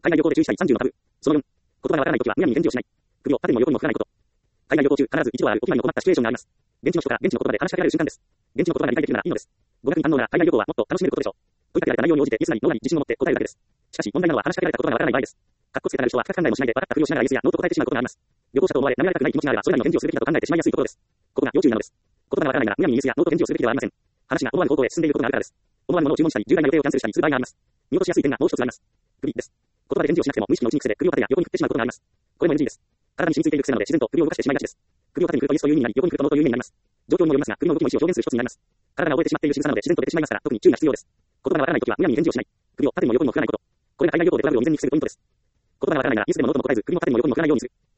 海外旅行で注意したい30のタブー。その4、言葉がわからないときはむやみに返事をしない。首を縦にも横にも振らないこと。海外旅行中、必ず一度はあるお決まりの困ったシチュエーションがあります。現地の人から現地の言葉で話しかけられる瞬間です。現地の言葉が理解できるならいいのです。語学に堪能なら海外旅行はもっと楽しめることでしょう。問いかけられた内容に応じてイエスなりノーなり自信を持って答えるだけです。しかし問題なのは話しかけられた言葉がわからない場合です。かっこつけたがる人は深く考えもしないで分かったふりをしながらイエスやノーと答えてしまうことがあります。旅行者と思われ舐められたくない気持ちがあればそれなりの返事をすべきだと考えてしまいやすいところです。ここが要注意なのです。言葉がわからないならむやみにイエスやノーと返事をすべきではありません。話が思わぬ方向へ進んでいることがあるからです。思わぬものを注文したり重大な予定をキャンセルしたりする場合があります。見落としやすい点がもう一つあります。首です。言葉で返事をしなくても無意識のうちに癖で首を縦や横に振ってしまうことがあります。これも NG です。体に染みついている癖なので自然と首を動かしてしまいがちです。首を縦に振るとイエスという意味になり、横に振るとノーという意味になります。状況にもよりますが、首の動きも意思を表現する一つになります。体が覚えてしまっている仕草なので自然と出てしまいますから、特に注意が必要です。言葉がわからないときはむやみに返事をしない。首を縦にも横にも振らないこと。これが海外旅行でトラブルを未然に防ぐポイントです。言葉がわからないならイエスでもノーとも答えず、首も縦にも横にも振らないようにする。